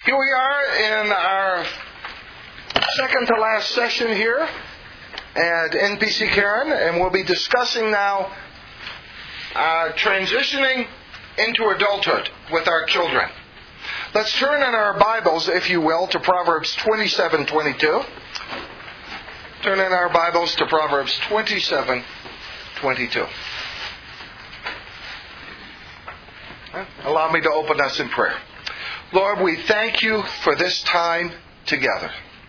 Here we are in our second to last session here at NPC Karen, and we'll be discussing now transitioning into adulthood with our children. Let's turn in our Bibles, if you will, to Proverbs 27:22. Turn in our Bibles to Proverbs 27:22. Allow me to open us in prayer. Lord, we thank you for this time together.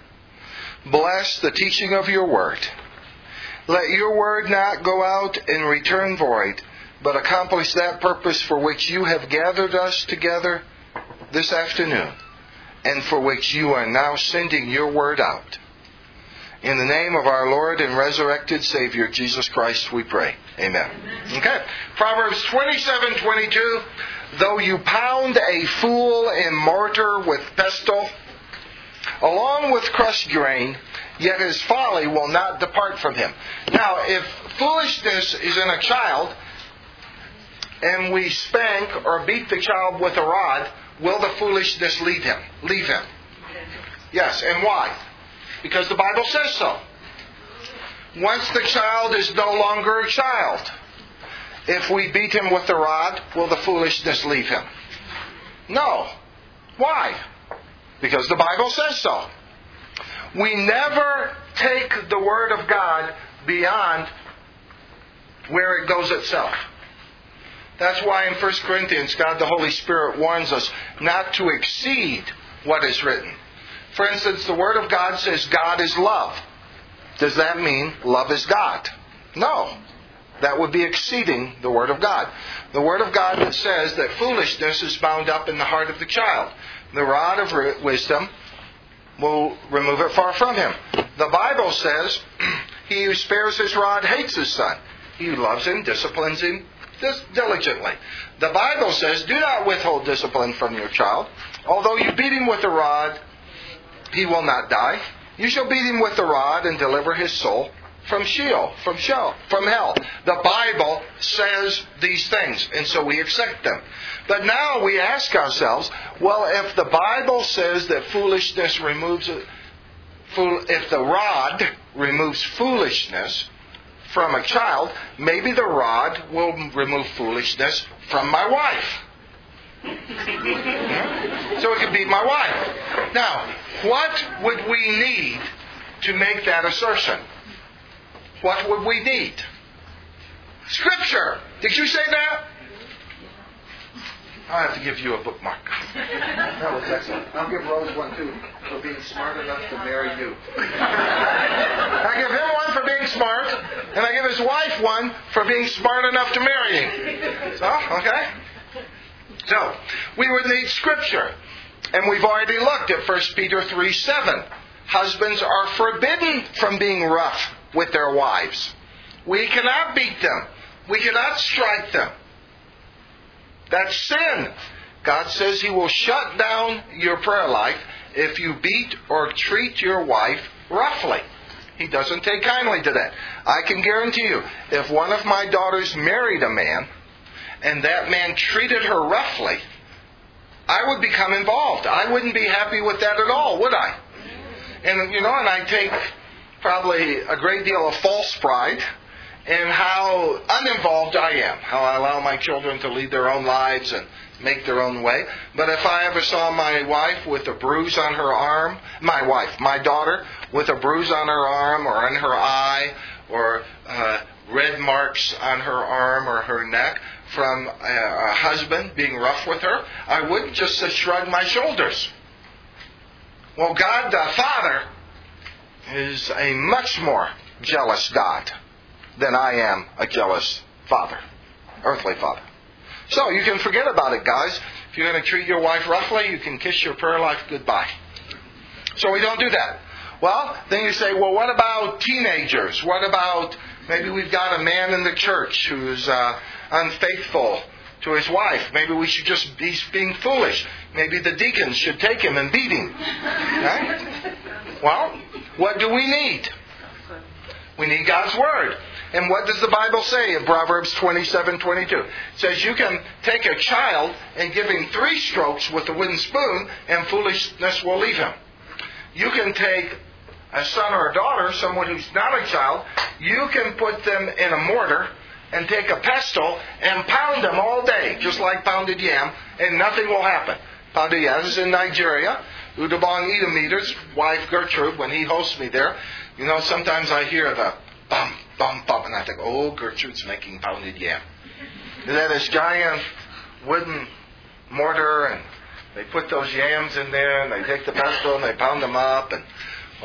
Bless the teaching of your word. Let your word not go out and return void, but accomplish that purpose for which you have gathered us together this afternoon, and for which you are now sending your word out. In the name of our Lord and resurrected Savior, Jesus Christ, we pray. Amen. Okay. Proverbs 27:22. Though you pound a fool in mortar with pestle, along with crushed grain, yet his folly will not depart from him. Now, if foolishness is in a child, and we spank or beat the child with a rod, will the foolishness leave him? Yes, and why? Because the Bible says so. Once the child is no longer a child, if we beat him with the rod, will the foolishness leave him? No. Why? Because the Bible says so. We never take the Word of God beyond where it goes itself. That's why in 1 Corinthians, God the Holy Spirit warns us not to exceed what is written. For instance, the Word of God says God is love. Does that mean love is God? No. That would be exceeding the Word of God. The Word of God says that foolishness is bound up in the heart of the child. The rod of wisdom will remove it far from him. The Bible says, he who spares his rod hates his son. He who loves him disciplines him diligently. The Bible says, do not withhold discipline from your child. Although you beat him with a rod, he will not die. You shall beat him with the rod and deliver his soul from Sheol, from hell. The Bible says these things, and so we accept them. But now we ask ourselves, well, if the Bible says that foolishness if the rod removes foolishness from a child, maybe the rod will remove foolishness from my wife. So it could beat my wife. Now, what would we need to make that assertion? What would we need? Scripture. Did you say that? I'll have to give you a bookmark. That was excellent. I'll give Rose one too for being smart enough to marry you. I give him one for being smart, and I give his wife one for being smart enough to marry him. So, okay? So, we would need Scripture. And we've already looked at 1 Peter 3:7. Husbands are forbidden from being rough with their wives. We cannot beat them. We cannot strike them. That's sin. God says He will shut down your prayer life if you beat or treat your wife roughly. He doesn't take kindly to that. I can guarantee you, if one of my daughters married a man and that man treated her roughly, I would become involved. I wouldn't be happy with that at all, would I? And I take probably a great deal of false pride in how uninvolved I am, how I allow my children to lead their own lives and make their own way. But if I ever saw my wife with a bruise on her arm, my daughter, with a bruise on her arm or on her eye, or red marks on her arm or her neck from a husband being rough with her, I wouldn't just shrug my shoulders. Well, God the Father is a much more jealous God than I am a jealous father, earthly father. So you can forget about it, guys. If you're going to treat your wife roughly, you can kiss your prayer life goodbye. So we don't do that. Well, then you say, well, what about teenagers? What about maybe we've got a man in the church who's unfaithful to his wife. Maybe he's being foolish. Maybe the deacons should take him and beat him. Right? Well, what do we need? We need God's Word. And what does the Bible say in Proverbs 27:22? It says you can take a child and give him 3 strokes with a wooden spoon and foolishness will leave him. You can take a son or a daughter, someone who's not a child, you can put them in a mortar and take a pestle and pound them all day, just like pounded yam, and nothing will happen. Pounded yam is in Nigeria. Udabong Edometer's wife Gertrude, when he hosts me there, sometimes I hear the bum, bum, bum, and I think, oh, Gertrude's making pounded yam. They have this giant wooden mortar, and they put those yams in there, and they take the pestle and they pound them up, and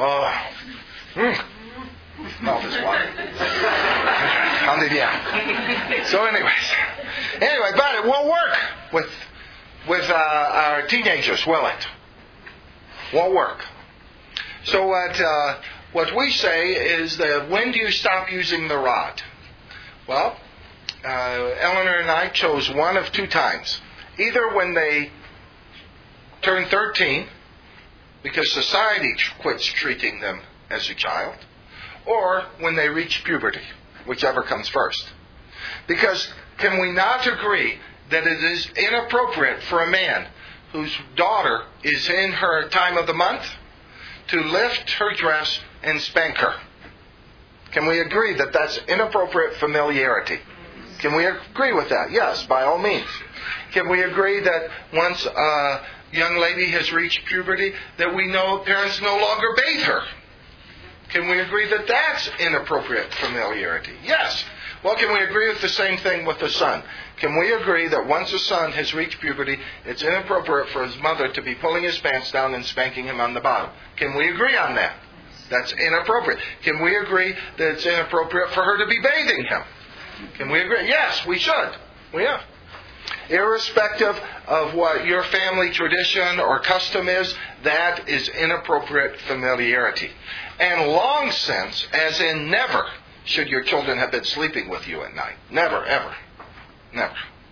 mouth is watering. Pounded yam. So, anyway, but it won't work with our teenagers, will it? Won't work. So what we say is that when do you stop using the rod? Well, Eleanor and I chose one of 2 times. Either when they turn 13, because society quits treating them as a child, or when they reach puberty, whichever comes first. Because can we not agree that it is inappropriate for a man whose daughter is in her time of the month to lift her dress and spank her? Can we agree that that's inappropriate familiarity? Can we agree with that? Yes, by all means. Can we agree that once a young lady has reached puberty, that we know parents no longer bathe her? Can we agree that that's inappropriate familiarity? Yes. Well, can we agree with the same thing with the son? Can we agree that once a son has reached puberty, it's inappropriate for his mother to be pulling his pants down and spanking him on the bottom? Can we agree on that? That's inappropriate. Can we agree that it's inappropriate for her to be bathing him? Can we agree? Yes, we should. We have. Irrespective of what your family tradition or custom is, that is inappropriate familiarity. And long since, as in never, should your children have been sleeping with you at night. Never, ever. Never.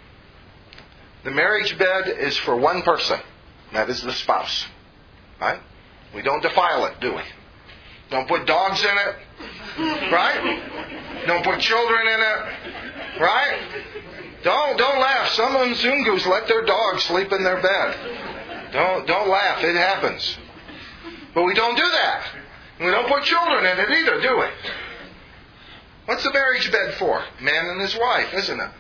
The marriage bed is for one person. That is the spouse. Right? We don't defile it, do we? Don't put dogs in it. Right? Don't put children in it. Right? Don't laugh. Some Mzungus let their dogs sleep in their bed. Don't laugh. It happens. But we don't do that. We don't put children in it either, do we? What's the marriage bed for? Man and his wife, isn't it?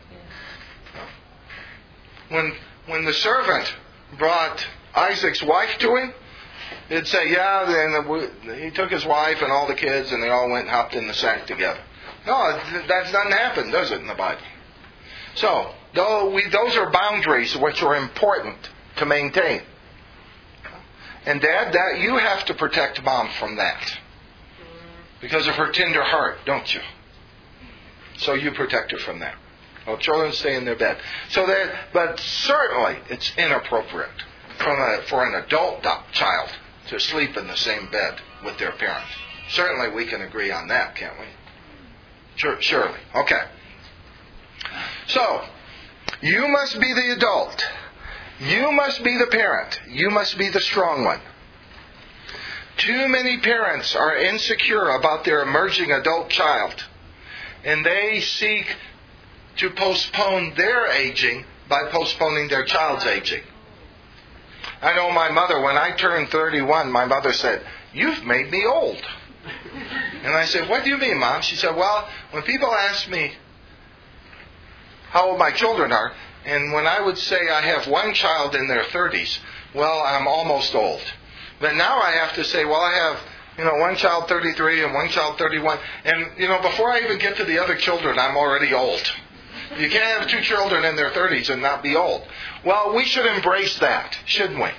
When the servant brought Isaac's wife to him, he'd say, then he took his wife and all the kids and they all went and hopped in the sack together. No, that doesn't happen, does it, in the Bible? So, those are boundaries which are important to maintain. And Dad, that you have to protect Mom from that. Because of her tender heart, don't you? So you protect her from that. Well, children stay in their bed. But certainly it's inappropriate for an adult child to sleep in the same bed with their parent. Certainly we can agree on that, can't we? Surely. Okay. So, you must be the adult. You must be the parent. You must be the strong one. Too many parents are insecure about their emerging adult child, and they seek to postpone their aging by postponing their child's aging. I know my mother, when I turned 31, my mother said, "You've made me old." And I said, "What do you mean, Mom?" She said, "Well, when people ask me how old my children are, and when I would say I have one child in their 30s, well, I'm almost old. But now I have to say, well, I have, one child 33 and one child 31. And, before I even get to the other children, I'm already old. You can't have 2 children in their 30s and not be old." Well, we should embrace that, shouldn't we?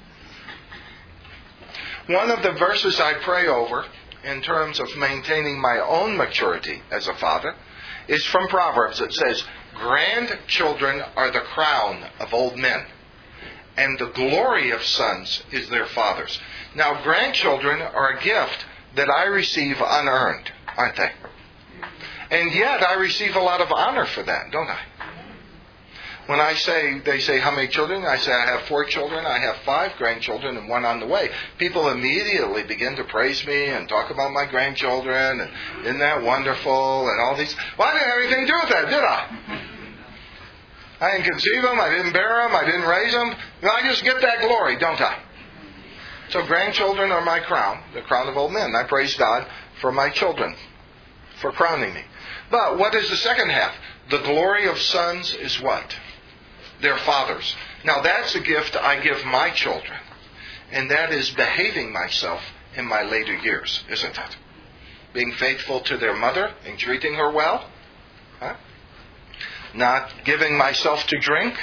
One of the verses I pray over in terms of maintaining my own maturity as a father is from Proverbs. It says, "Grandchildren are the crown of old men, and the glory of sons is their fathers." Now, grandchildren are a gift that I receive unearned, aren't they? And yet I receive a lot of honor for that, don't I? When they say, how many children? I say, I have 4 children, I have 5 grandchildren, and 1 on the way. People immediately begin to praise me and talk about my grandchildren, and isn't that wonderful, and all these. Well, I didn't have anything to do with that, did I? I didn't conceive them, I didn't bear them, I didn't raise them. I just get that glory, don't I? So grandchildren are my crown, the crown of old men. I praise God for my children, for crowning me. But what is the second half? The glory of sons is what? Their fathers. Now that's a gift I give my children. And that is behaving myself in my later years, isn't it? Being faithful to their mother and treating her well. Huh? Not giving myself to drink.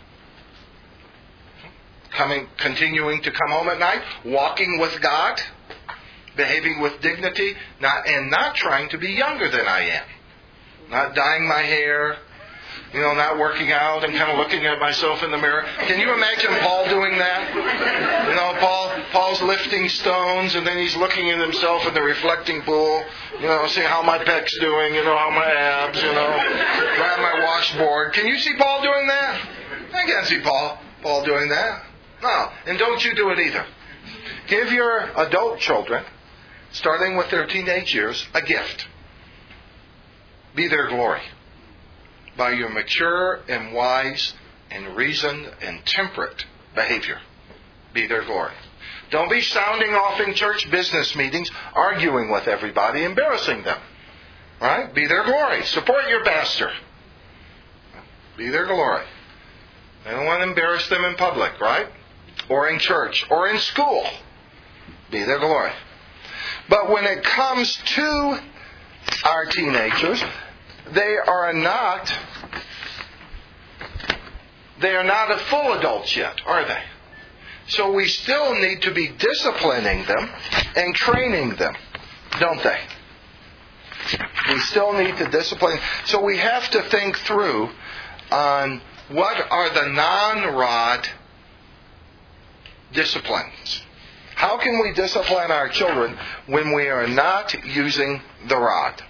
Continuing to come home at night. Walking with God. Behaving with dignity. Not trying to be younger than I am. Not dyeing my hair. Not working out and kind of looking at myself in the mirror. Can you imagine Paul doing that? Paul's lifting stones and then he's looking at himself in the reflecting pool. See how my pec's doing, how my abs, grab my washboard. Can you see Paul doing that? I can't see Paul doing that. No. And don't you do it either. Give your adult children, starting with their teenage years, a gift. Be their glory. By your mature and wise and reasoned and temperate behavior. Be their glory. Don't be sounding off in church business meetings, arguing with everybody, embarrassing them. Right? Be their glory. Support your pastor. Be their glory. I don't want to embarrass them in public, right? Or in church, or in school. Be their glory. But when it comes to our teenagers, they are not a full adults yet, are they? So we still need to be disciplining them and training them, don't they? We still need to discipline. So we have to think through on what are the non-rod disciplines. How can we discipline our children when we are not using the rod?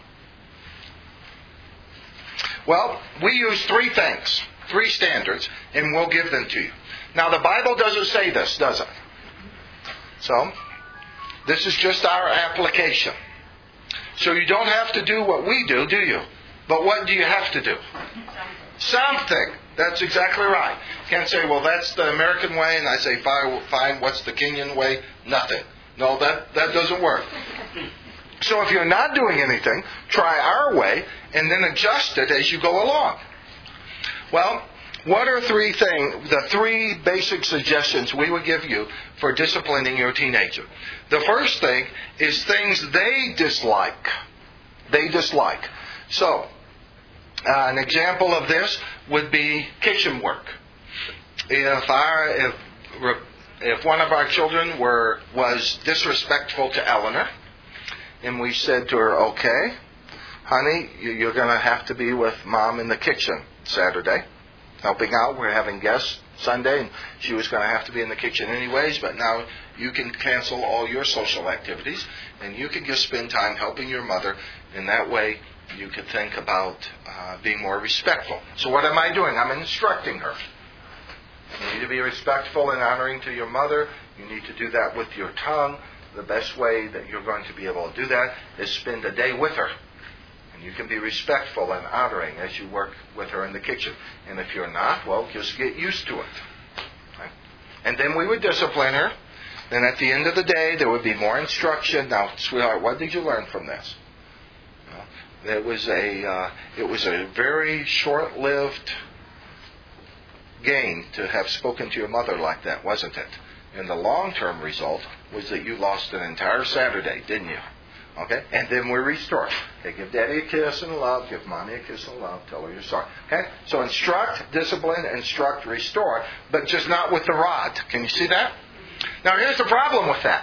Well, we use 3 things, 3 standards, and we'll give them to you. Now, the Bible doesn't say this, does it? So, this is just our application. So you don't have to do what we do you? But what do you have to do? Something. That's exactly right. You can't say, well, that's the American way, and I say, fine, what's the Kenyan way? Nothing. No, that doesn't work. So if you're not doing anything, try our way and then adjust it as you go along. Well, what are the 3 basic suggestions we would give you for disciplining your teenager? The first thing is things they dislike. They dislike. So, an example of this would be kitchen work. If one of our children was disrespectful to Eleanor, and we said to her, okay, honey, you're going to have to be with Mom in the kitchen Saturday, helping out. We're having guests Sunday, and she was going to have to be in the kitchen anyways, but now you can cancel all your social activities, and you can just spend time helping your mother. In that way, you could think about being more respectful. So what am I doing? I'm instructing her. You need to be respectful and honoring to your mother. You need to do that with your tongue. The best way that you're going to be able to do that is spend a day with her. And you can be respectful and honoring as you work with her in the kitchen. And if you're not, well, just get used to it. Okay? And then we would discipline her. Then at the end of the day, there would be more instruction. Now, sweetheart, what did you learn from this? It was a very short-lived gain to have spoken to your mother like that, wasn't it? And the long-term result was that you lost an entire Saturday, didn't you? Okay? And then we restore. Okay, give Daddy a kiss and love. Give Mommy a kiss and love. Tell her you're sorry. Okay? So instruct, discipline, instruct, restore, but just not with the rod. Can you see that? Now here's the problem with that.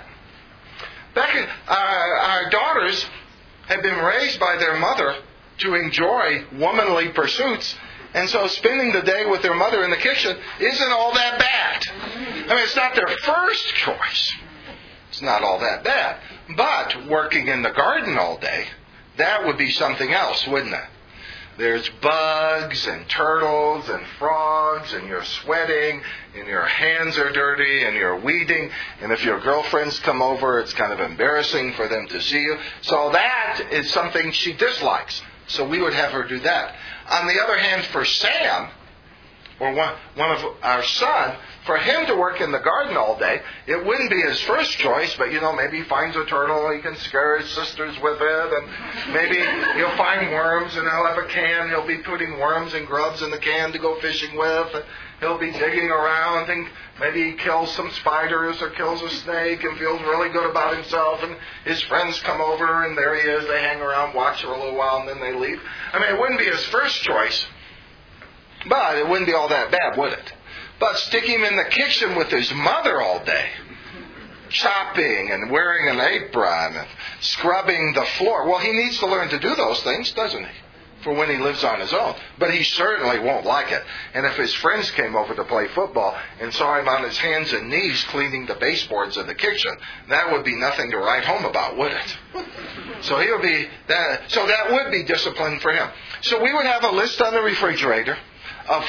Our daughters have been raised by their mother to enjoy womanly pursuits. And so spending the day with their mother in the kitchen isn't all that bad. I mean, it's not their first choice. It's not all that bad. But working in the garden all day, that would be something else, wouldn't it? There's bugs and turtles and frogs, and you're sweating, and your hands are dirty, and you're weeding. And if your girlfriends come over, it's kind of embarrassing for them to see you. So that is something she dislikes. So we would have her do that. On the other hand, for Sam, or one of our son, for him to work in the garden all day, it wouldn't be his first choice, but maybe he finds a turtle, he can scare his sisters with it, and maybe he'll find worms, and he'll have a can, he'll be putting worms and grubs in the can to go fishing with, and he'll be digging around, and maybe he kills some spiders or kills a snake and feels really good about himself, and his friends come over, and there he is, they hang around, watch for a little while, and then they leave. I mean, it wouldn't be his first choice, but it wouldn't be all that bad, would it? But stick him in the kitchen with his mother all day, chopping and wearing an apron and scrubbing the floor. Well, he needs to learn to do those things, doesn't he? For when he lives on his own. But he certainly won't like it. And if his friends came over to play football and saw him on his hands and knees cleaning the baseboards of the kitchen, that would be nothing to write home about, would it? So he'll be that. So that would be discipline for him. So we would have a list on the refrigerator of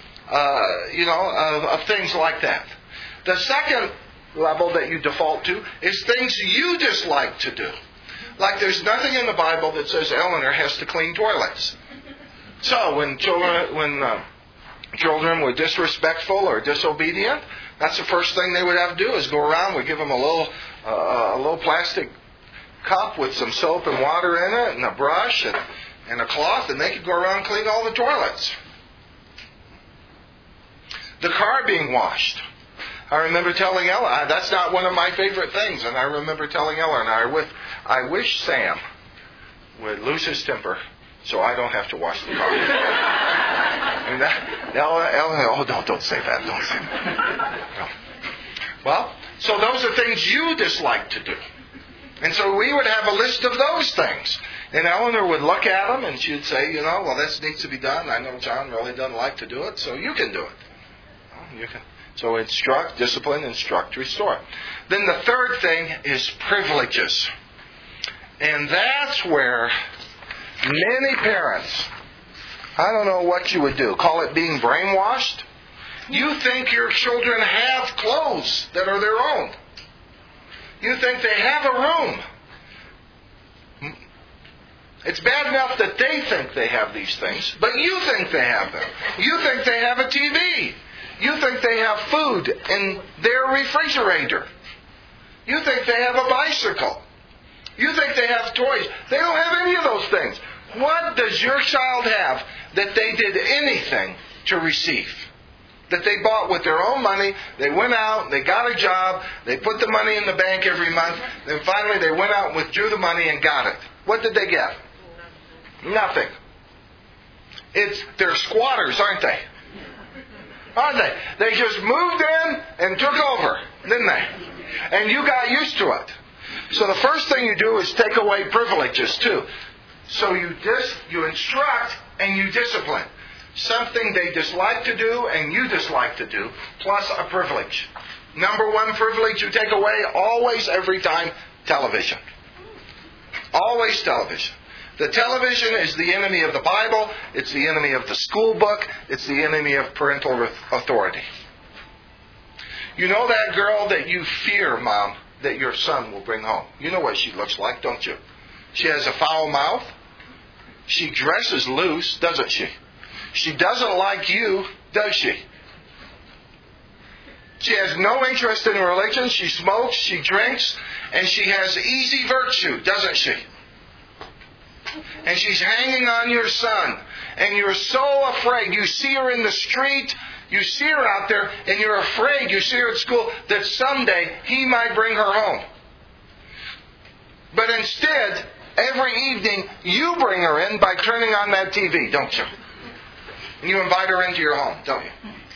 things like that. The second level that you default to is things you dislike to do. Like there's nothing in the Bible that says Eleanor has to clean toilets. So when children were disrespectful or disobedient, that's the first thing they would have to do is go around. We give them a little plastic cup with some soap and water in it and a brush and a cloth, and they could go around and clean all the toilets. The car being washed. I remember telling Ella, that's not one of my favorite things, and I remember telling Ella, and I wish Sam would lose his temper so I don't have to wash the car. Ella, don't say that, don't say that. No. Well, so those are things you dislike to do. And so we would have a list of those things. And Eleanor would look at them and she'd say, well, this needs to be done. I know John really doesn't like to do it, so you can do it. You can. So instruct, discipline, instruct, restore. Then the third thing is privileges. And that's where many parents, I don't know what you would do, call it being brainwashed. You think your children have clothes that are their own. You think they have a room. It's bad enough that they think they have these things, but you think they have them. You think they have a TV. You think they have food in their refrigerator. You think they have a bicycle. You think they have toys. They don't have any of those things. What does your child have that they did anything to receive? That they bought with their own money. They went out, they got a job, they put the money in the bank every month, then finally they went out and withdrew the money and got it. What did they get? Nothing. They're squatters, aren't they? Aren't they? They just moved in and took over, didn't they? And you got used to it. So the first thing you do is take away privileges too. So you instruct and you discipline. Something they dislike to do and you dislike to do, plus a privilege. Number one privilege you take away, always, every time, television. Always television. The television is the enemy of the Bible. It's the enemy of the school book. It's the enemy of parental authority. You know that girl that you fear, Mom, that your son will bring home? You know what she looks like, don't you? She has a foul mouth. She dresses loose, doesn't she? She doesn't like you, does she? She has no interest in religion. She smokes, she drinks, and she has easy virtue, doesn't she? And she's hanging on your son. And you're so afraid. You see her in the street. You see her out there. And you're afraid. You see her at school. That someday he might bring her home. But instead, every evening, you bring her in by turning on that TV, don't you? And you invite her into your home, don't you?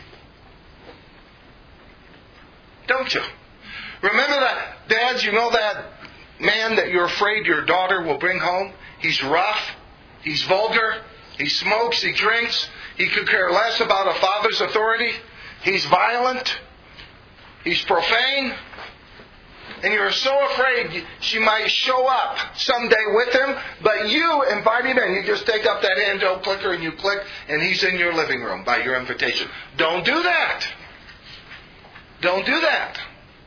Don't you? Remember that, dads, you know that man that you're afraid your daughter will bring home? He's rough. He's vulgar. He smokes. He drinks. He could care less about a father's authority. He's violent. He's profane. And you're so afraid she might show up someday with him, but you invite him in. You just take up that handheld clicker and you click, and he's in your living room by your invitation. Don't do that. Don't do that.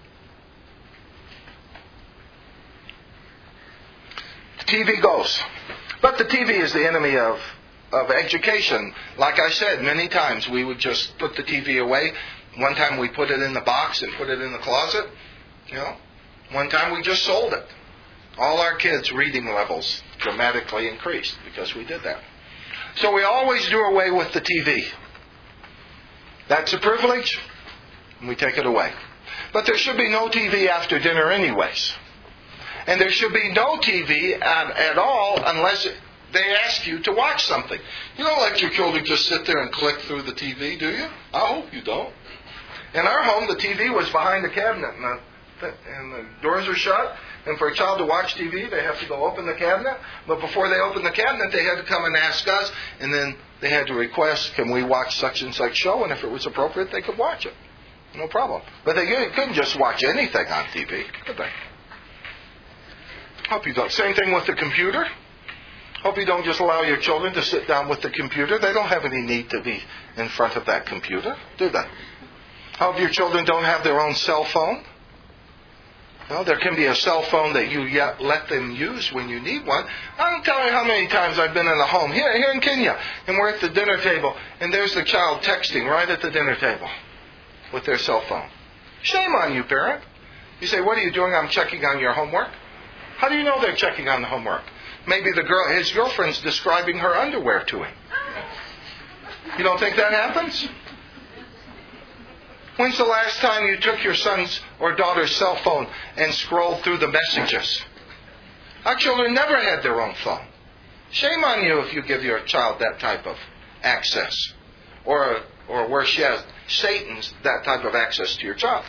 The TV goes. But the TV is the enemy of education. Like I said, many times we would just put the TV away. One time we put it in the box and put it in the closet. One time we just sold it. All our kids' reading levels dramatically increased because we did that. So we always do away with the TV. That's a privilege, and we take it away. But there should be no TV after dinner anyways. And there should be no TV at all unless they ask you to watch something. You don't let your children just sit there and click through the TV, do you? I hope you don't. In our home, the TV was behind the cabinet, and the doors are shut. And for a child to watch TV, they have to go open the cabinet. But before they open the cabinet, they had to come and ask us. And then they had to request, can we watch such and such show? And if it was appropriate, they could watch it. No problem. But they couldn't just watch anything on TV, could they? Hope you don't. Same thing with the computer. Hope you don't just allow your children to sit down with the computer. They don't have any need to be in front of that computer, do they? Hope your children don't have their own cell phone. No, there can be a cell phone that you let them use when you need one. I don't tell you how many times I've been in a home here in Kenya, and we're at the dinner table, and there's the child texting right at the dinner table with their cell phone. Shame on you, parent. You say, what are you doing? I'm checking on your homework. How do you know they're checking on the homework? Maybe his girlfriend's describing her underwear to him. You don't think that happens? When's the last time you took your son's or daughter's cell phone and scrolled through the messages? Our children never had their own phone. Shame on you if you give your child that type of access. Or where she has Satan's that type of access to your child.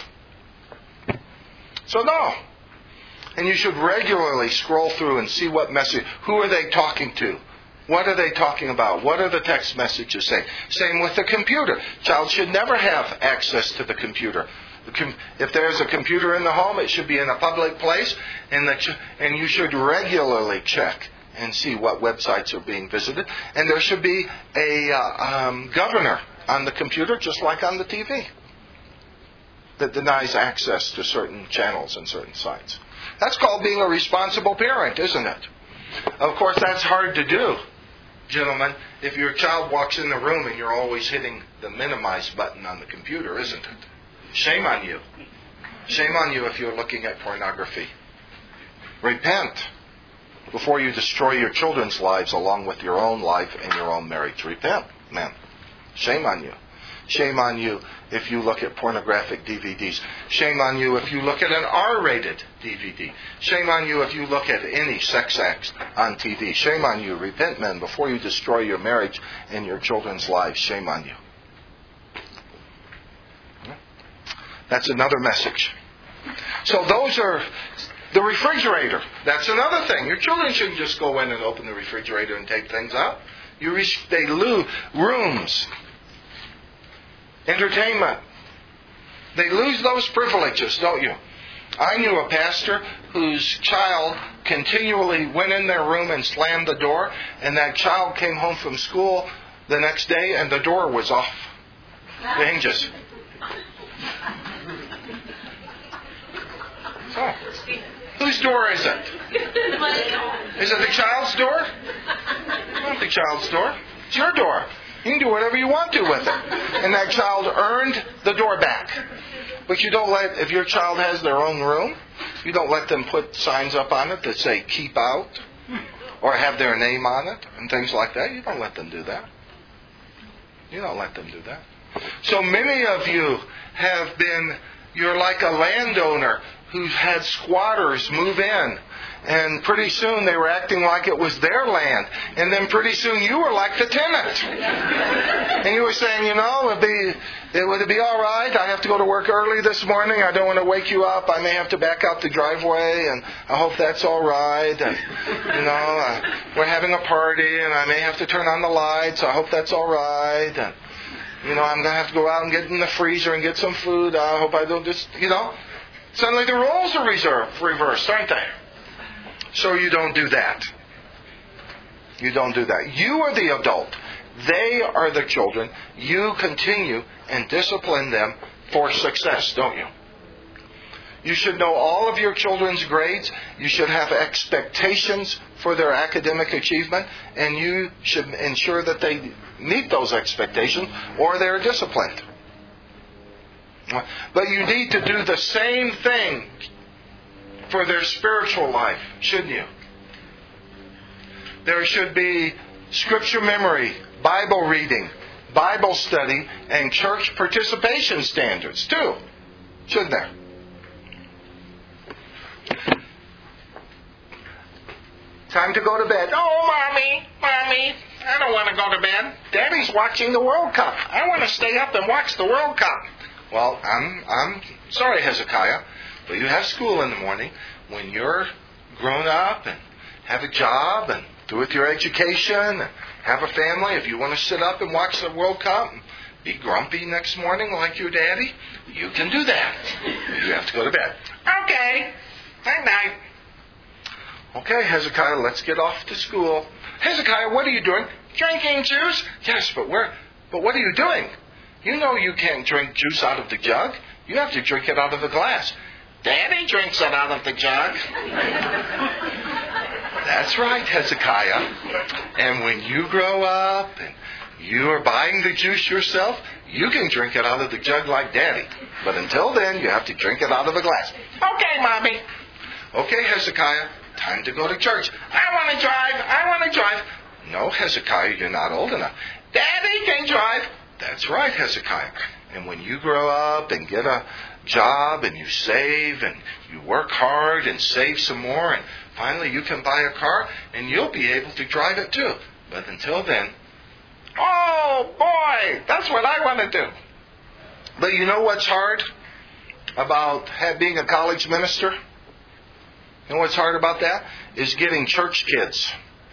So no. And you should regularly scroll through and see what message, who are they talking to? What are they talking about? What are the text messages saying? Same with the computer. Child should never have access to the computer. If there's a computer in the home, it should be in a public place, and you should regularly check and see what websites are being visited. And there should be a governor on the computer, just like on the TV, that denies access to certain channels and certain sites. That's called being a responsible parent, isn't it? Of course, that's hard to do, gentlemen, if your child walks in the room and you're always hitting the minimize button on the computer, isn't it? Shame on you. Shame on you if you're looking at pornography. Repent before you destroy your children's lives along with your own life and your own marriage. Repent, man. Shame on you. Shame on you if you look at pornographic DVDs. Shame on you if you look at an R-rated DVD. Shame on you if you look at any sex acts on TV. Shame on you. Repent, men, before you destroy your marriage and your children's lives. Shame on you. That's another message. So those are the refrigerator. That's another thing. Your children shouldn't just go in and open the refrigerator and take things out. They lose rooms. Entertainment. They lose those privileges, don't you? I knew a pastor whose child continually went in their room and slammed the door, and that child came home from school the next day and the door was off the hinges. So, whose door is it? Is it the child's door? Not the child's door. It's your door. You can do whatever you want to with it. And that child earned the door back. But you don't if your child has their own room, you don't let them put signs up on it that say keep out or have their name on it and things like that. You don't let them do that. You don't let them do that. So many of you you're like a landowner who's had squatters move in. And pretty soon they were acting like it was their land. And then pretty soon you were like the tenant. And you were saying, would it be all right? I have to go to work early this morning. I don't want to wake you up. I may have to back out the driveway. And I hope that's all right. And, we're having a party and I may have to turn on the lights. I hope that's all right. And, I'm going to have to go out and get in the freezer and get some food. I hope I don't just, Suddenly the roles are reversed, aren't they? So you don't do that. You don't do that. You are the adult. They are the children. You continue and discipline them for success, don't you? You should know all of your children's grades. You should have expectations for their academic achievement, and you should ensure that they meet those expectations or they're disciplined. But you need to do the same thing for their spiritual life, shouldn't you? There should be scripture memory, Bible reading, Bible study, and church participation standards too, shouldn't there? Time to go to bed. Oh, Mommy, I don't want to go to bed. Daddy's watching the World Cup. I want to stay up and watch the World Cup. Well, I'm sorry, Hezekiah, but you have school in the morning. When you're grown up and have a job and through with your education and have a family, if you want to sit up and watch the World Cup and be grumpy next morning like your daddy, you can do that. You have to go to bed. Okay. Night night. Okay, Hezekiah, let's get off to school. Hezekiah, what are you doing? Drinking juice? Yes, but what are you doing? You know you can't drink juice out of the jug. You have to drink it out of the glass. Daddy drinks it out of the jug. That's right, Hezekiah. And when you grow up and you are buying the juice yourself, you can drink it out of the jug like Daddy. But until then, you have to drink it out of a glass. Okay, Mommy. Okay, Hezekiah, time to go to church. I want to drive. No, Hezekiah, you're not old enough. Daddy can drive. That's right, Hezekiah. And when you grow up and get a job and you save and you work hard and save some more and finally you can buy a car and you'll be able to drive it too. But until then, oh boy, that's what I want to do. But you know what's hard about being a college minister? You know what's hard about that? Is getting church kids.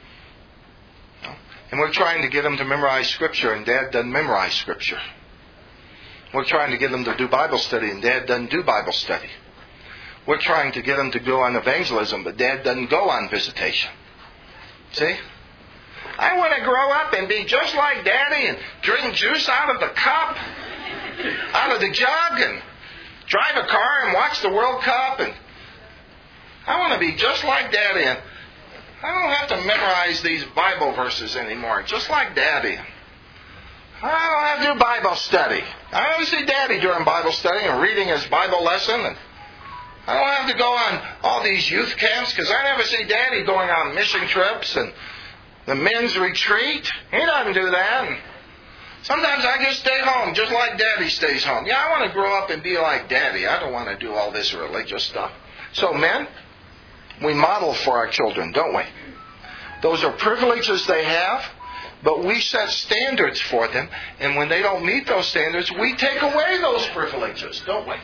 And we're trying to get them to memorize Scripture, and Dad doesn't memorize Scripture. We're trying to get them to do Bible study, and Dad doesn't do Bible study. We're trying to get them to go on evangelism, but Dad doesn't go on visitation. See? I want to grow up and be just like Daddy and drink juice out of the cup, out of the jug, and drive a car and watch the World Cup, and I want to be just like Daddy, and I don't have to memorize these Bible verses anymore, just like Daddy. I don't have to do Bible study. I don't see Daddy during Bible study and reading his Bible lesson. And I don't have to go on all these youth camps because I never see Daddy going on mission trips and the men's retreat. He doesn't do that. And sometimes I just stay home, just like Daddy stays home. Yeah, I want to grow up and be like Daddy. I don't want to do all this religious stuff. So, men, we model for our children, don't we? Those are privileges they have, but we set standards for them, and when they don't meet those standards, we take away those privileges, don't we?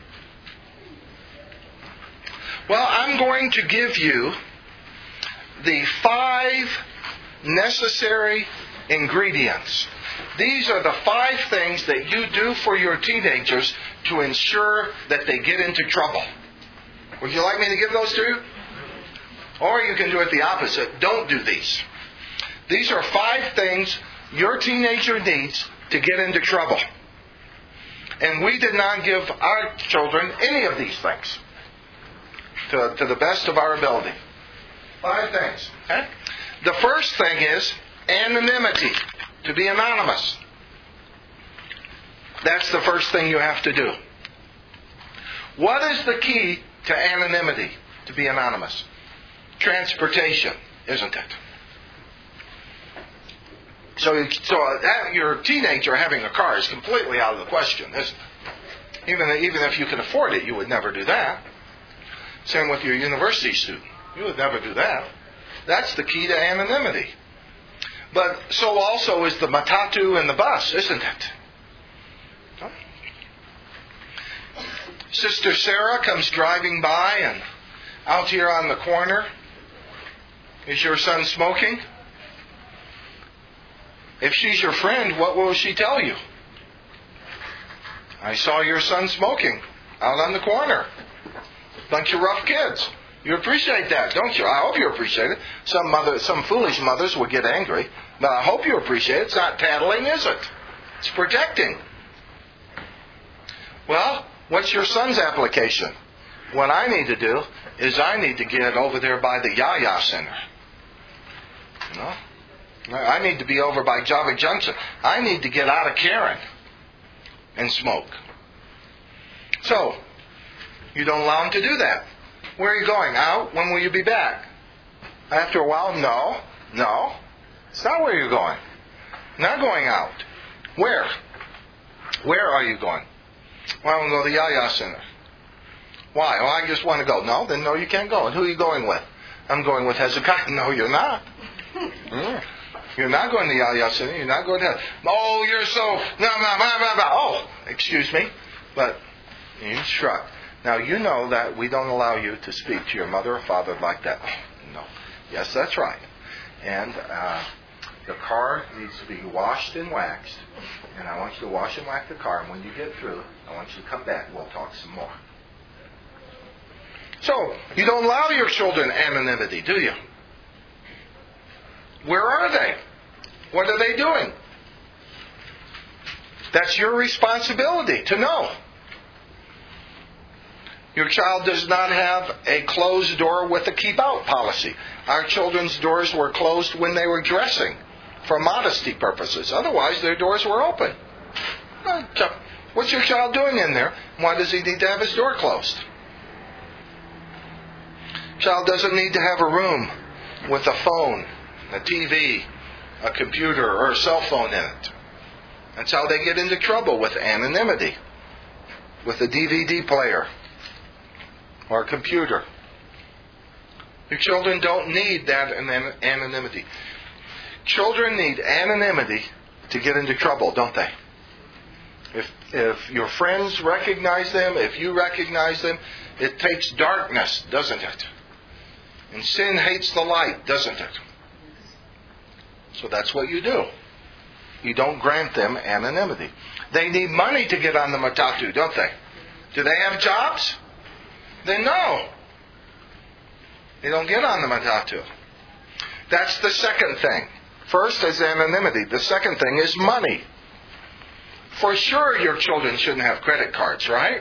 Well, I'm going to give you the 5 necessary ingredients. These are the 5 things that you do for your teenagers to ensure that they get into trouble. Would you like me to give those to you? Or you can do it the opposite. Don't do these. These are 5 things your teenager needs to get into trouble. And we did not give our children any of these things to the best of our ability. 5 things. Okay? The first thing is anonymity. To be anonymous. That's the first thing you have to do. What is the key to anonymity? To be anonymous. Transportation, isn't it? So your teenager having a car is completely out of the question, isn't it? Even if you can afford it, you would never do that. Same with your university student. You would never do that. That's the key to anonymity. But so also is the matatu and the bus, isn't it? Sister Sarah comes driving by, and out here on the corner, is your son smoking? If she's your friend, what will she tell you? I saw your son smoking out on the corner. Bunch of rough kids. You appreciate that, don't you? I hope you appreciate it. Some foolish mothers will get angry, but I hope you appreciate it. It's not tattling, is it? It's protecting. Well, what's your son's application? What I need to do is I need to get over there by the Yaya Center. I need to be over by Java Junction. I need to get out of Karen and smoke. So, you don't allow him to do that. Where are you going? Out? When will you be back? After a while? No. It's not where you're going. Not going out. Where? Where are you going? Well, I want to go to the Yaya Center. Why? Oh, I just want to go. No, then no, you can't go. And who are you going with? I'm going with Hezekiah. No, you're not. You're not going to the Yaya Center. You're not going to... Oh, you're so... Oh, excuse me. But you shrug. Now, you know that we don't allow you to speak to your mother or father like that. Oh, no. Yes, that's right. And the car needs to be washed and waxed. And I want you to wash and wax the car. And when you get through, I want you to come back. We'll talk some more. So, you don't allow your children anonymity, do you? Where are they? What are they doing? That's your responsibility to know. Your child does not have a closed door with a keep out policy. Our children's doors were closed when they were dressing for modesty purposes. Otherwise, their doors were open. What's your child doing in there? Why does he need to have his door closed? Child doesn't need to have a room with a phone, a TV, a computer, or a cell phone in it. That's how they get into trouble with anonymity, with a DVD player or a computer. Your children don't need that anonymity. Children need anonymity to get into trouble, don't they? If your friends recognize them, if you recognize them, it takes darkness, doesn't it? And sin hates the light, doesn't it? So that's what you do. You don't grant them anonymity. They need money to get on the matatu, don't they? Do they have jobs? Then no. They don't get on the matatu. That's the second thing. First is anonymity. The second thing is money. For sure your children shouldn't have credit cards, right?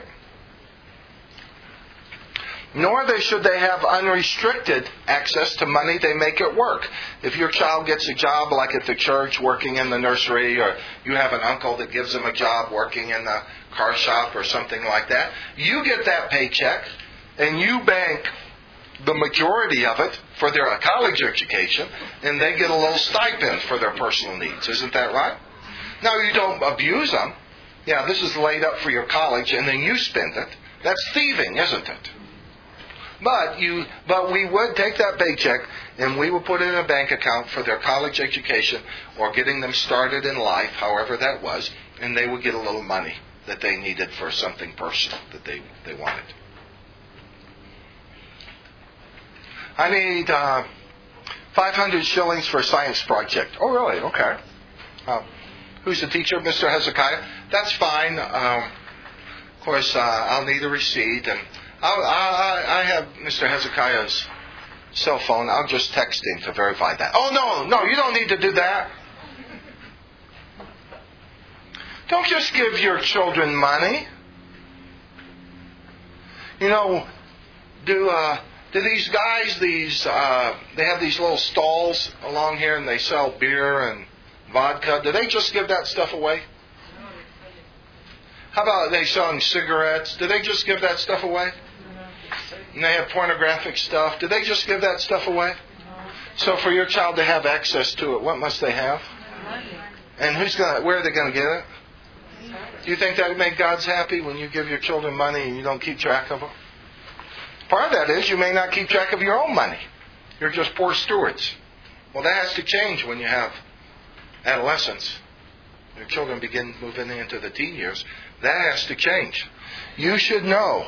Nor should they have unrestricted access to money they make at work. If your child gets a job like at the church working in the nursery, or you have an uncle that gives them a job working in the car shop or something like that, you get that paycheck and you bank the majority of it for their college education, and they get a little stipend for their personal needs. Isn't that right? Now, you don't abuse them. Yeah, this is laid up for your college, and then you spend it. That's thieving, isn't it? But we would take that paycheck and we would put it in a bank account for their college education or getting them started in life, however that was, and they would get a little money that they needed for something personal that they wanted. I need 500 shillings for a science project. Oh, really? Okay. Who's the teacher? Mr. Hezekiah? That's fine. Of course, I'll need a receipt, and I have Mr. Hezekiah's cell phone. I'll just text him to verify that. Oh, no, you don't need to do that. Don't just give your children money. You know, do these guys, they have these little stalls along here and they sell beer and vodka. Do they just give that stuff away? How about they selling cigarettes? Do they just give that stuff away? And they have pornographic stuff. Do they just give that stuff away? So for your child to have access to it, what must they have? And where are they going to get it? Do you think that would make God happy when you give your children money and you don't keep track of them? Part of that is you may not keep track of your own money. You're just poor stewards. Well, that has to change when you have adolescence. Your children begin moving into the teen years. That has to change. You should know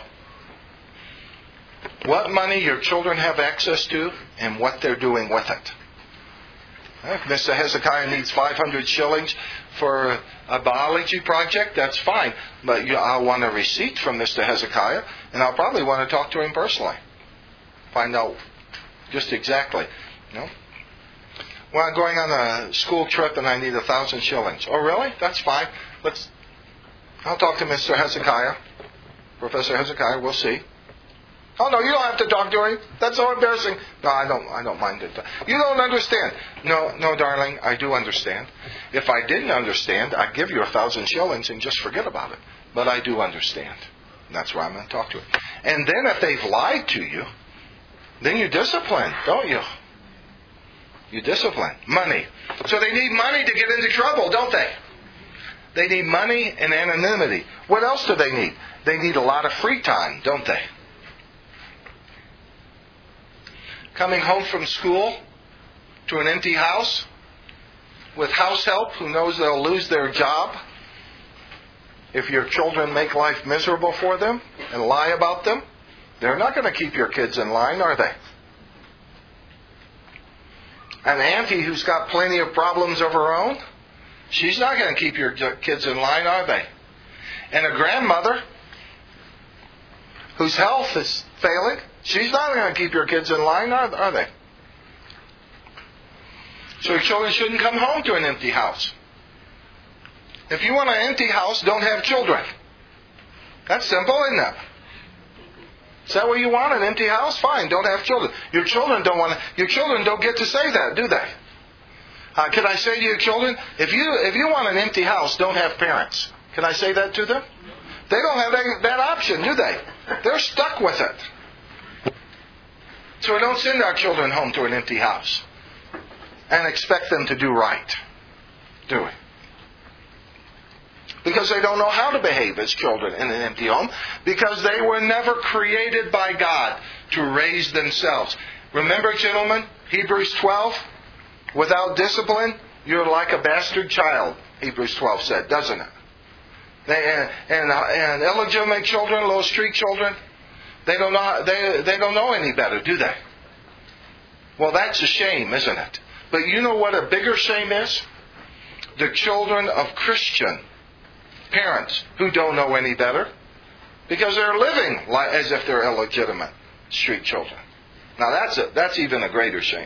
what money your children have access to and what they're doing with it. If Mr. Hezekiah needs 500 shillings for a biology project, that's fine. But I'll want a receipt from Mr. Hezekiah, and I'll probably want to talk to him personally. Find out just exactly. Well, I'm going on a school trip and I need 1,000 shillings. Oh, really? That's fine. I'll talk to Mr. Hezekiah. Professor Hezekiah, we'll see. Oh, no, you don't have to talk to him. That's so embarrassing. No, I don't mind it. You don't understand. No, darling, I do understand. If I didn't understand, I'd give you 1,000 shillings and just forget about it. But I do understand. And that's why I'm going to talk to him. And then if they've lied to you, then you discipline, don't you? You discipline. Money. So they need money to get into trouble, don't they? They need money and anonymity. What else do they need? They need a lot of free time, don't they? Coming home from school to an empty house with house help who knows they'll lose their job if your children make life miserable for them and lie about them. They're not going to keep your kids in line, are they? An auntie who's got plenty of problems of her own, she's not going to keep your kids in line, are they? And a grandmother whose health is failing, she's not going to keep your kids in line, are they? So your children shouldn't come home to an empty house. If you want an empty house, don't have children. That's simple, isn't it? Is that what you want, an empty house? Fine, don't have children. Your children don't get to say that, do they? Can I say to your children, if you want an empty house, don't have parents. Can I say that to them? They don't have that option, do they? They're stuck with it. So we don't send our children home to an empty house and expect them to do right, do we? Because they don't know how to behave as children in an empty home, because they were never created by God to raise themselves. Remember, gentlemen, Hebrews 12? Without discipline, you're like a bastard child, Hebrews 12 said, doesn't it? And illegitimate children, little street children, they don't know any better, do they? Well, that's a shame, isn't it? But you know what a bigger shame is? The children of Christian parents who don't know any better, because they're living as if they're illegitimate street children. Now that's even a greater shame.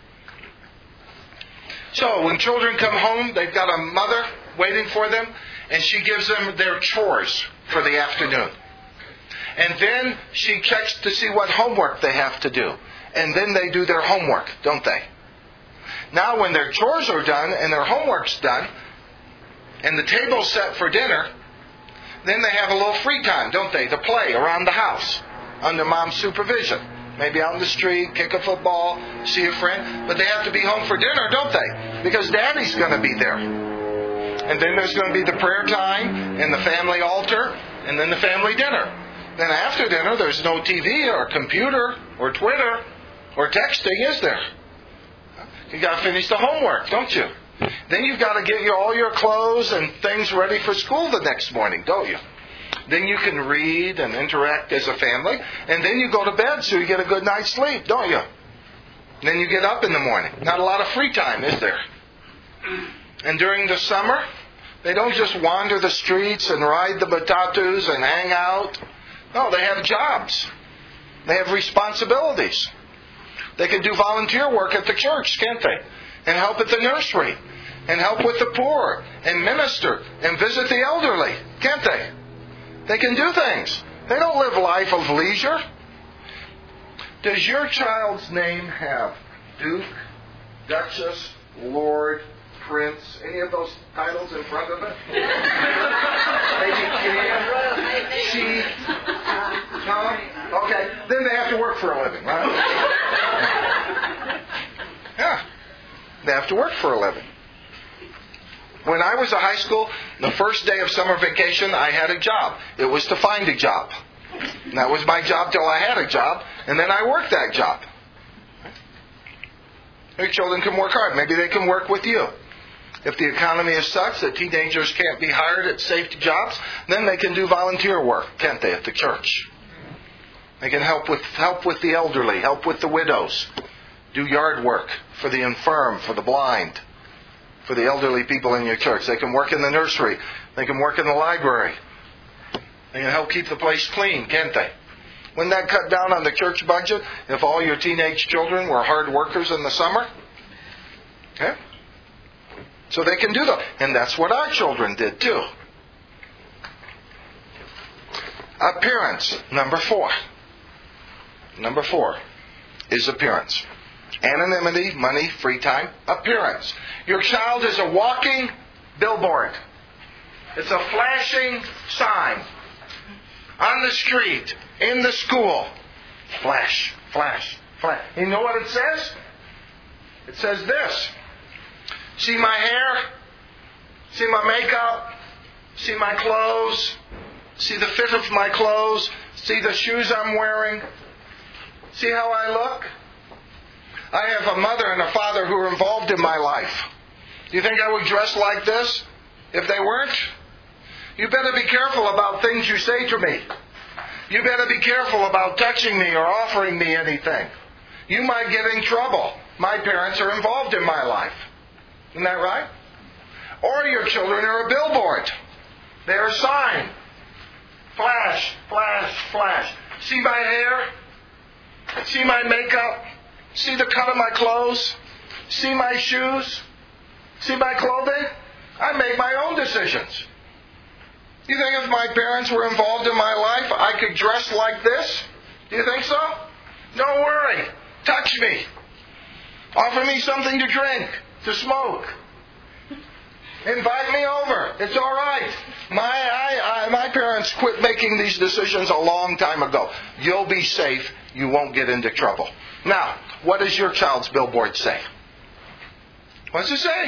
So when children come home, they've got a mother waiting for them, and she gives them their chores for the afternoon. And then she checks to see what homework they have to do. And then they do their homework, don't they? Now when their chores are done and their homework's done, and the table's set for dinner, then they have a little free time, don't they, to play around the house under mom's supervision. Maybe out in the street, kick a football, see a friend. But they have to be home for dinner, don't they? Because daddy's going to be there. And then there's going to be the prayer time and the family altar and then the family dinner. Then after dinner, there's no TV or computer or Twitter or texting, is there? You got to finish the homework, don't you? Then you've got to get all your clothes and things ready for school the next morning, don't you? Then you can read and interact as a family. And then you go to bed so you get a good night's sleep, don't you? And then you get up in the morning. Not a lot of free time, is there? And during the summer, they don't just wander the streets and ride the matatus and hang out. No, they have jobs. They have responsibilities. They can do volunteer work at the church, can't they? And help at the nursery. And help with the poor. And minister. And visit the elderly, can't they? They can do things. They don't live a life of leisure. Does your child's name have Duke, Duchess, Lord, Prince, any of those titles in front of it? Maybe King, Chief, Tom? Okay, then they have to work for a living, right? Yeah, they have to work for a living. When I was in high school, the first day of summer vacation, I had a job. It was to find a job. And that was my job till I had a job, and then I worked that job. Your children can work hard. Maybe they can work with you. If the economy is such that teenagers can't be hired at safety jobs, then they can do volunteer work, can't they, at the church? They can help with the elderly, help with the widows, do yard work for the infirm, for the blind, for the elderly people in your church. They can work in the nursery. They can work in the library. They can help keep the place clean, can't they? Wouldn't that cut down on the church budget if all your teenage children were hard workers in the summer? Okay? So they can do that. And that's what our children did too. Appearance, number 4. Number 4 is appearance. Anonymity, money, free time, appearance. Your child is a walking billboard. It's a flashing sign. On the street, in the school. Flash, flash, flash. You know what it says? It says this. See my hair? See my makeup? See my clothes? See the fit of my clothes? See the shoes I'm wearing? See how I look? I have a mother and a father who are involved in my life. Do you think I would dress like this if they weren't? You better be careful about things you say to me. You better be careful about touching me or offering me anything. You might get in trouble. My parents are involved in my life. Isn't that right? Or your children are a billboard. They're a sign. Flash, flash, flash. See my hair? See my makeup? See the cut of my clothes? See my shoes? See my clothing? I make my own decisions. You think if my parents were involved in my life, I could dress like this? Do you think so? Don't worry. Touch me. Offer me something to drink, to smoke. Invite me over. It's all right. My parents quit making these decisions a long time ago. You'll be safe. You won't get into trouble. Now, what does your child's billboard say? What does it say?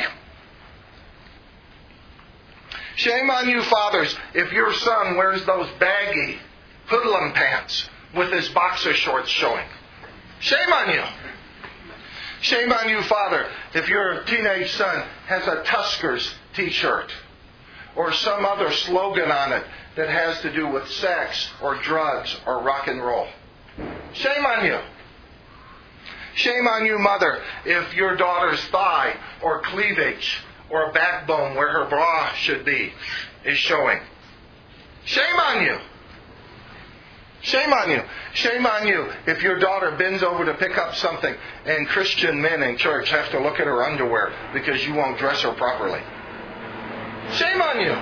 Shame on you, fathers, if your son wears those baggy hoodlum pants with his boxer shorts showing. Shame on you. Shame on you, father, if your teenage son has a Tuskers t-shirt or some other slogan on it that has to do with sex or drugs or rock and roll. Shame on you. Shame on you, mother, if your daughter's thigh or cleavage or backbone where her bra should be is showing. Shame on you. Shame on you. Shame on you if your daughter bends over to pick up something and Christian men in church have to look at her underwear because you won't dress her properly. Shame on you.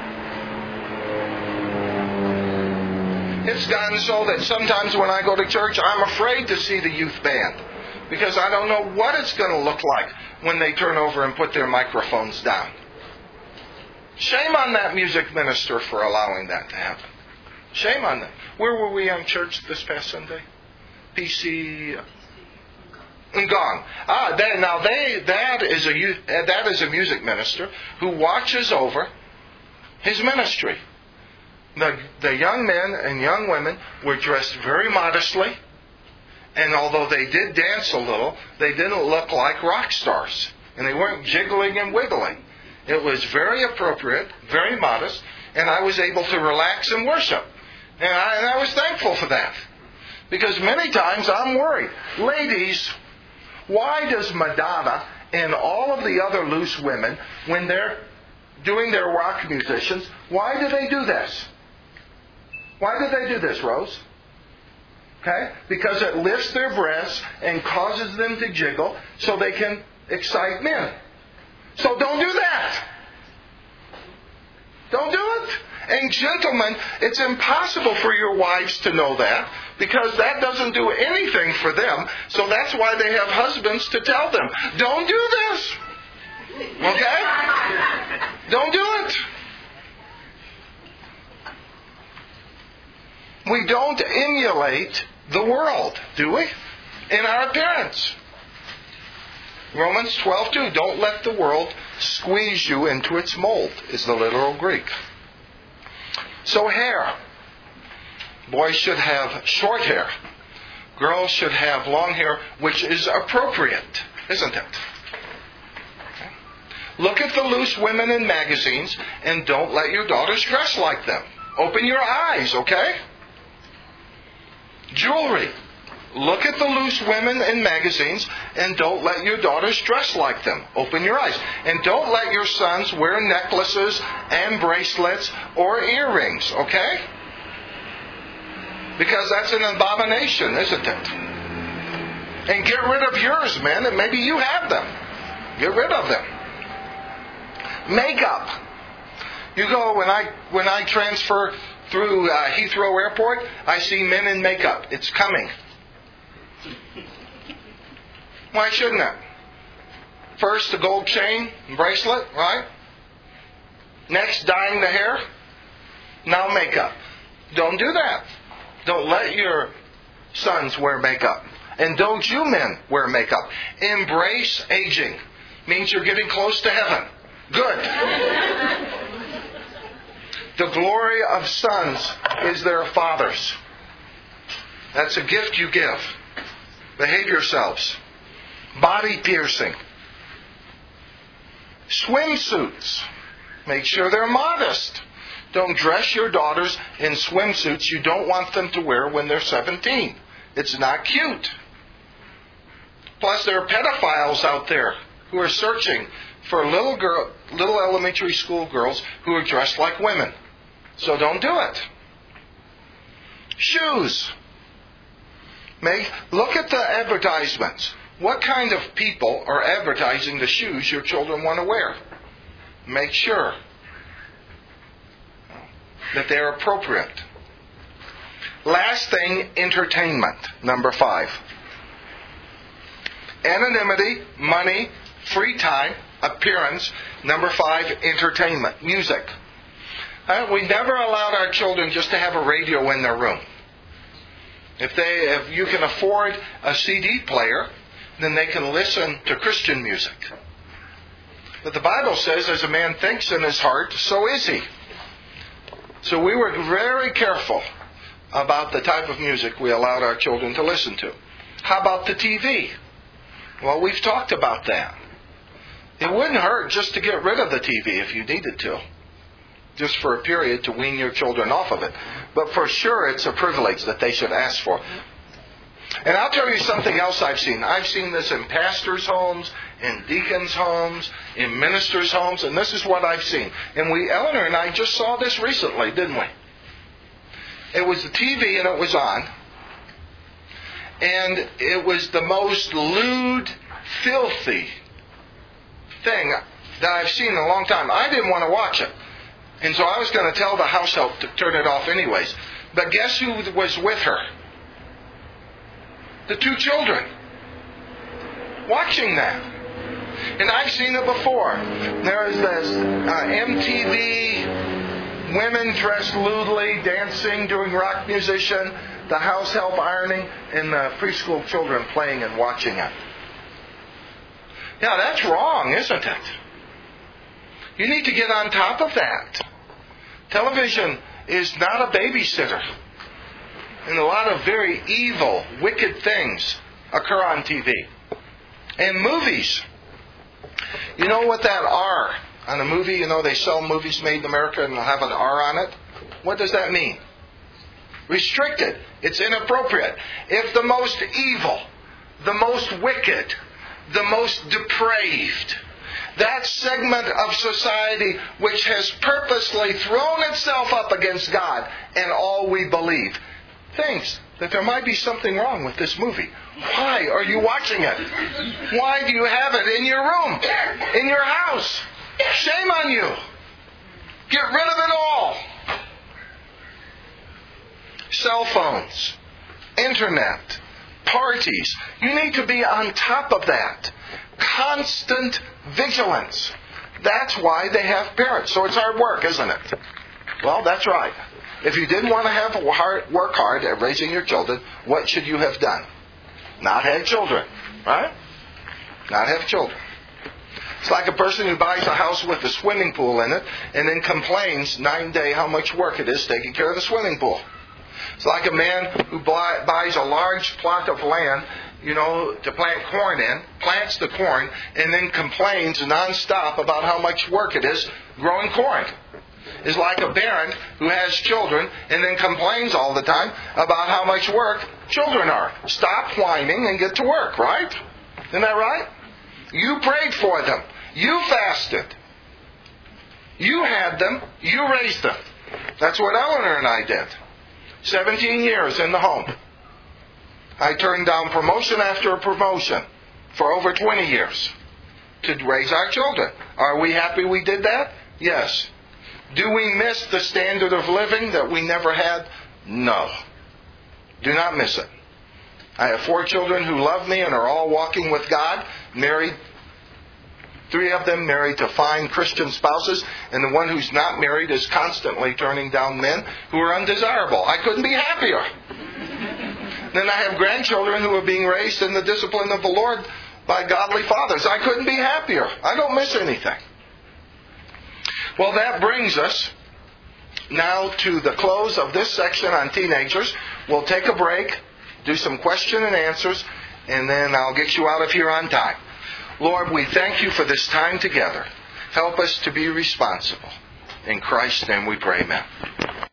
It's gotten so that sometimes when I go to church, I'm afraid to see the youth band because I don't know what it's going to look like when they turn over and put their microphones down. Shame on that music minister for allowing that to happen. Shame on them. Where were we on church this past Sunday? PC Ngong. That is a music minister who watches over his ministry. The young men and young women were dressed very modestly, and although they did dance a little, they didn't look like rock stars, and they weren't jiggling and wiggling. It was very appropriate, very modest, and I was able to relax and worship. And I was thankful for that. Because many times I'm worried. Ladies, why does Madonna and all of the other loose women, when they're doing their rock musicians, why do they do this? Why do they do this, Rose? Okay? Because it lifts their breasts and causes them to jiggle so they can excite men. So don't do that. Don't do it. And gentlemen, it's impossible for your wives to know that because that doesn't do anything for them. So that's why they have husbands to tell them, don't do this. Okay? Don't do it. We don't emulate the world, do we? In our appearance. Romans 12:2, don't let the world squeeze you into its mold, is the literal Greek. So hair. Boys should have short hair. Girls should have long hair, which is appropriate, isn't it? Okay. Look at the loose women in magazines and don't let your daughters dress like them. Open your eyes, okay? Jewelry. Look at the loose women in magazines and don't let your daughters dress like them. Open your eyes. And don't let your sons wear necklaces and bracelets or earrings, okay? Because that's an abomination, isn't it? And get rid of yours, men, and maybe you have them. Get rid of them. Makeup. You go, when I transfer through Heathrow Airport, I see men in makeup. It's coming. Why shouldn't it? First, the gold chain and bracelet, right? Next, dyeing the hair. Now, makeup. Don't do that. Don't let your sons wear makeup. And don't you men wear makeup. Embrace aging. Means you're getting close to heaven. Good. The glory of sons is their fathers. That's a gift you give. Behave yourselves. Body piercing. Swimsuits. Make sure they're modest. Don't dress your daughters in swimsuits you don't want them to wear when they're 17. It's not cute. Plus, there are pedophiles out there who are searching for little elementary school girls who are dressed like women. So don't do it. Shoes. Look at the advertisements. What kind of people are advertising the shoes your children want to wear? Make sure that they're appropriate. Last thing, entertainment. Number 5. Anonymity, money, free time, appearance. Number 5, entertainment, music. We never allowed our children just to have a radio in their room. If you can afford a CD player, then they can listen to Christian music. But the Bible says, as a man thinks in his heart, so is he. So we were very careful about the type of music we allowed our children to listen to. How about the TV? Well, we've talked about that. It wouldn't hurt just to get rid of the TV if you needed to. Just for a period to wean your children off of it. But for sure it's a privilege that they should ask for. And I'll tell you something else I've seen. I've seen this in pastors' homes, in deacons' homes, in ministers' homes, and this is what I've seen. And Eleanor and I just saw this recently, didn't we? It was the TV and it was on. And it was the most lewd, filthy thing that I've seen in a long time. I didn't want to watch it. And so I was going to tell the house help to turn it off anyways. But guess who was with her? The 2 children. Watching that. And I've seen it before. There is this MTV, women dressed lewdly, dancing, doing rock musician, the house help ironing, and the preschool children playing and watching it. Yeah, that's wrong, isn't it? You need to get on top of that. Television is not a babysitter. And a lot of very evil, wicked things occur on TV. And movies. You know what that R on a movie, they sell movies made in America and they'll have an R on it. What does that mean? Restricted. It's inappropriate. If the most evil, the most wicked, the most depraved, that segment of society which has purposely thrown itself up against God and all we believe, thinks that there might be something wrong with this movie. Why are you watching it? Why do you have it in your room? In your house? Shame on you. Get rid of it all. Cell phones, internet, parties. You need to be on top of that. Constant vigilance. That's why they have parents. So it's hard work, isn't it? Well, that's right. If you didn't want to work hard at raising your children, what should you have done? Not have children, right? Not have children. It's like a person who buys a house with a swimming pool in it and then complains night and day how much work it is taking care of the swimming pool. It's like a man who buys a large plot of land, to plant corn in, plants the corn, and then complains nonstop about how much work it is growing corn. is like a parent who has children and then complains all the time about how much work children are. Stop whining and get to work, right? Isn't that right? You prayed for them. You fasted. You had them. You raised them. That's what Eleanor and I did. 17 years in the home. I turned down promotion after promotion for over 20 years to raise our children. Are we happy we did that? Yes. Do we miss the standard of living that we never had? No. Do not miss it. I have 4 children who love me and are all walking with God, married. 3 of them married to fine Christian spouses, and the one who's not married is constantly turning down men who are undesirable. I couldn't be happier. Then I have grandchildren who are being raised in the discipline of the Lord by godly fathers. I couldn't be happier. I don't miss anything. Well, that brings us now to the close of this section on teenagers. We'll take a break, do some question and answers, and then I'll get you out of here on time. Lord, we thank you for this time together. Help us to be responsible. In Christ's name we pray, amen.